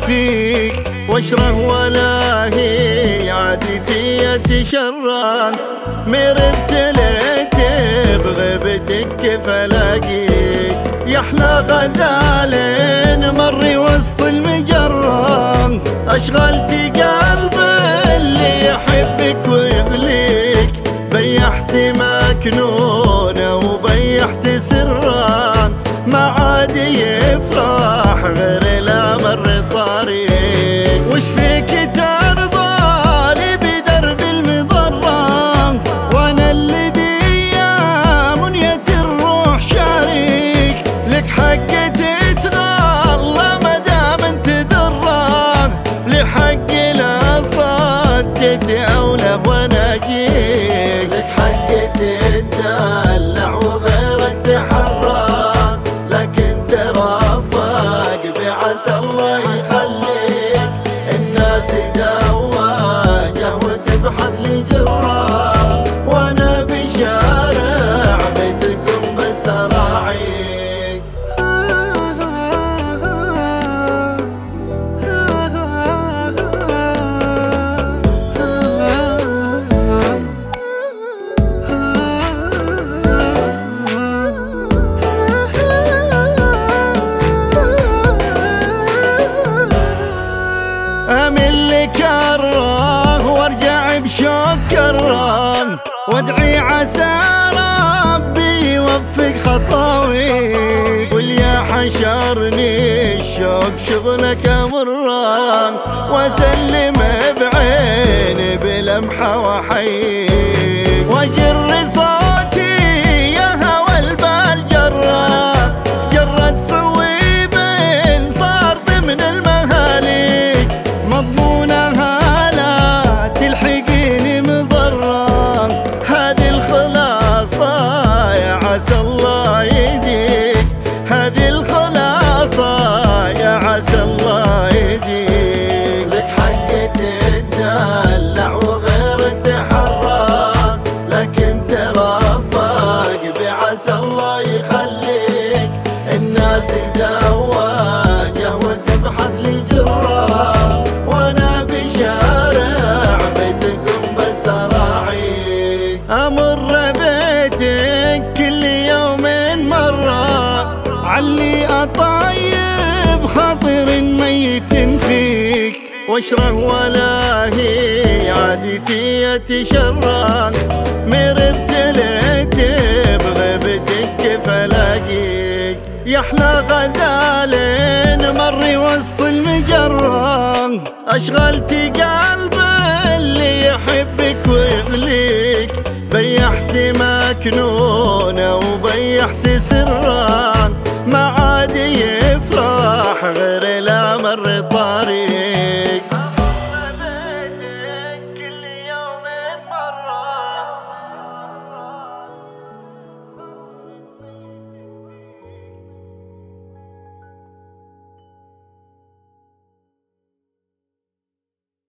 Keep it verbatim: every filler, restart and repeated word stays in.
فيك واشره ولا هي عادتي اتشران مربت ليت بغيبتك كيف الاقيك يا احلى غزال مري وسط المجرة اشغلتي قلبي اللي يحبك ويبليك بيحت مكنونة وبيحت سران ما عاد يفرح غير لا مر طريق وش فيك ترضى لي بدرب المضرة وانا الذي يا منية الروح شريك لك حق تتغلى ما دام انت دران لحق لا صدت اولى وانا اجيك لك حق تتدلع وغيرك تحرى لكن ترفق بعسى الله يخليك الناس دواجه وتبحث لي جرة وانا بشارع بيتكم بس اراعيك امل لك كره وارجع بشوق كرام وادعي عسى ربي يوفق خطاوي قل يا حشرني الشوق شغلك مرام واسلم بعيني بلمحه واحييك واجر صوتي يا هوى البال جرة جرة صويب صار ضمن المهاليك مضمونها لا تلحقيني مضرة هذه الخلاصة يا عسى الله يهديك هذه الخلاصة يا عسى الله يهديك لك حق تتدلع وغيرك تحرى لكن ترفق بعسى الله يخليك الناس دواجه وتبحث لي جرة وانا بشارع بيتكم بس اراعيك امر بيتك كل يوم مرة علي اطيب خاطر ميت فيك واشره ولا هي عادتي اتشران مربت ليت بغيبتك كيف الاقيك يا احلى غزال مري وسط المجرة اشغلتي قلبي اللي يحبك ويغليك بيحت مكنونة وبيحت سران ما عاد يفرح غير لا مر طريق